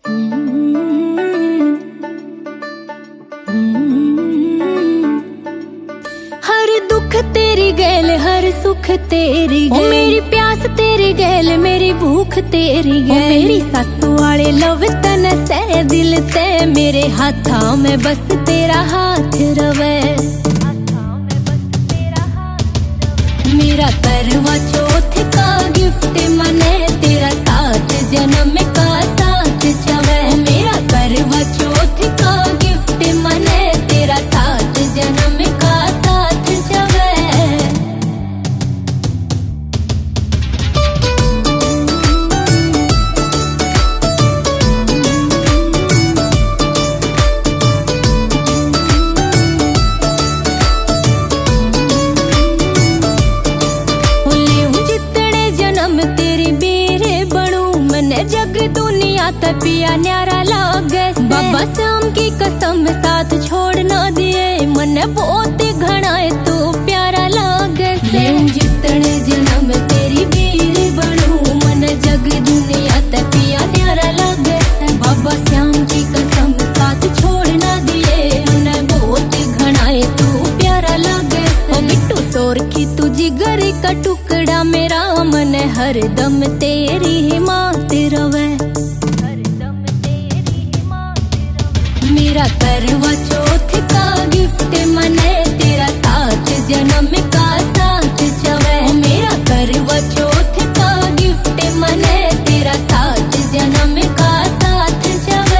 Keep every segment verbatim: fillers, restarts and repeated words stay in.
हर दुख तेरी गैल, हर सुख तेरी गैल, मेरी प्यास तेरी गैल, मेरी भूख तेरी गैल। मेरी सासू वाले लव तन से दिल ते, मेरे हाथा में बस तेरा हाथ रवे। मेरा करवा चौथ का गिफ्ट मने, तेरा साथ जन्म का साथ चवे। मेरा करवा चौथ का गिफ्ट मने, तेरा साथ जन्म का साथ चवे। जग दुनिया ते पिया न्यारा लागे, बाबा श्याम की कसम साथ छोड़ ना दिए, मन बहुत घनाए तो प्यारा लागे। जितने जन्म तेरी वीर बनूं, मन जग दुनिया ते पिया न्यारा लागे, बाबा श्याम की कसम साथ छोड़ ना दिए, मन बहुत घनाए तो प्यारा लागे। ओ बिट्टू सोर की तू जिगर का टुकड़ा, मेरा मन हर दम तेरी हिमात रवे। मेरा करवा चौथ का गिफ्ट मने, तेरा साथ जन्म का साथ चवे। मेरा करवा चौथ का गिफ्ट मने, तेरा साथ जन्म का साथ चवे।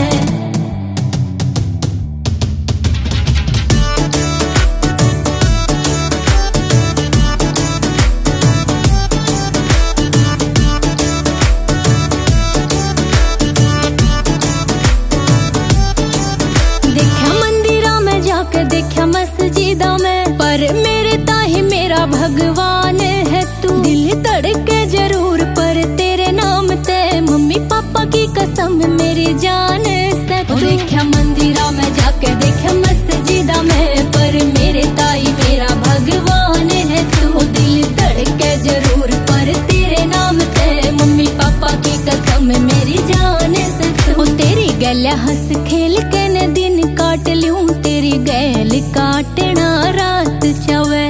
देखा मस्जिदा में, पर मेरे ताही मेरा भगवान है तू। दिल धड़के जरूर पर तेरे नाम ते, मम्मी पापा की कसम मेरी जान से तू। देखा मंदिरा में जाके, देखा मस्जिदा में, पर मेरे ताही मेरा भगवान है तू। दिल धड़के जरूर पर तेरे नाम ते, मम्मी पापा की कसम मेरी जान से तू। तेरी गैला हंस खेल के न दिन काट लूं, तेरी गैल काटना रात चवे।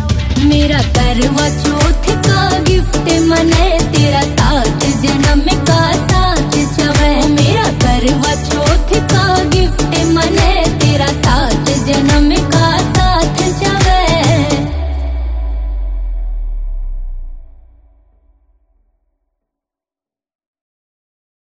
मेरा करवा चौथ का गिफ्ट मने, तेरा साथ जन्म